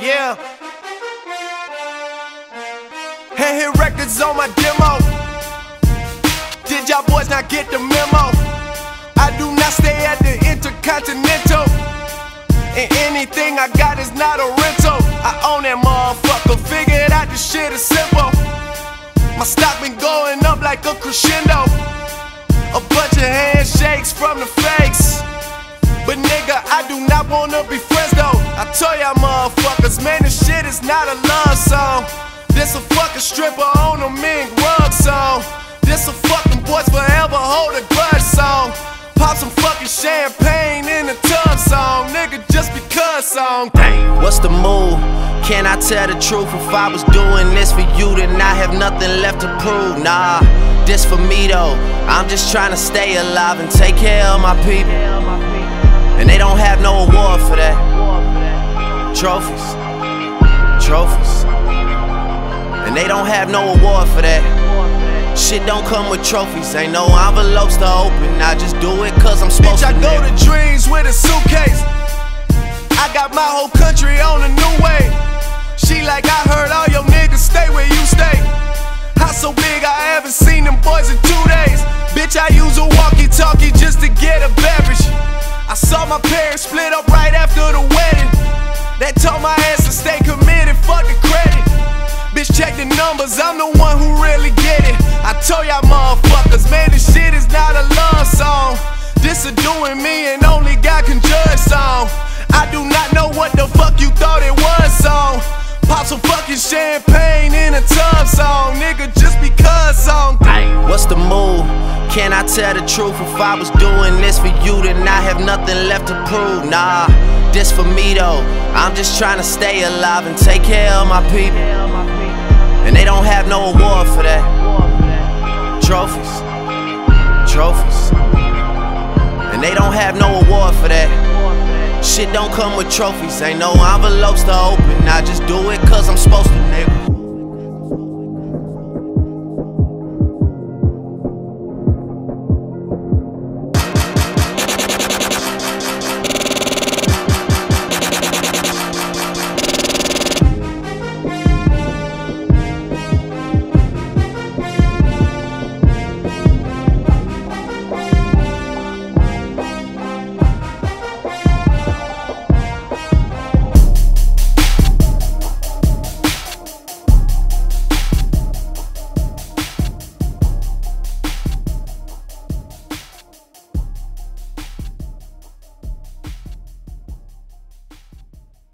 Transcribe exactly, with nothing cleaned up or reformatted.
Yeah. Hand hit records on my demo. Did y'all boys not get the memo? I do not stay at the Intercontinental, and anything I got is not a rental. I own that motherfucker, figured out this shit is simple. My stock been going up like a crescendo. A bunch of handshakes from the fakes, but nigga, I do not wanna be friends though. I tell y'all motherfuckers, man, this shit is not a love song. This a fucking stripper on a mink rug song. This a fucking boys forever hold a grudge song. Pop some fucking champagne in the tub song, nigga, just because song. Dang, what's the move? Can I tell the truth? If I was doing this for you, then I have nothing left to prove. Nah, this for me though. I'm just trying to stay alive and take care of my people, and they don't have no award for that. Trophies, trophies, and they don't have no award for that. Shit don't come with trophies, ain't no envelopes to open. I just do it cause I'm supposed Bitch, to. I go to dreams with a suitcase. I got my whole country on a new way. She like, I heard all your niggas stay where you stay. House so big I haven't seen them boys in two days. Bitch, I use a walkie-talkie just to get a beverage. I saw my parents split up right after the wedding. That told my ass to stay committed, fuck the credit. Bitch, check the numbers, I'm the one who really get it. I told y'all motherfuckers, man, this shit is not a love song. This a doing me and only God can judge song. I do not know what the fuck you thought it was song. Pop some fucking champagne in a tub song, nigga, just because song. Dang, what's the move? Can I tell the truth? If I was doing this for you, then I have nothing left to prove. Nah, this for me though. I'm just trying to stay alive and take care of my people, and they don't have no award for that. Trophies, trophies, and they don't have no award for that. Shit don't come with trophies, ain't no envelopes to open. I just do it cause I'm supposed to, nigga.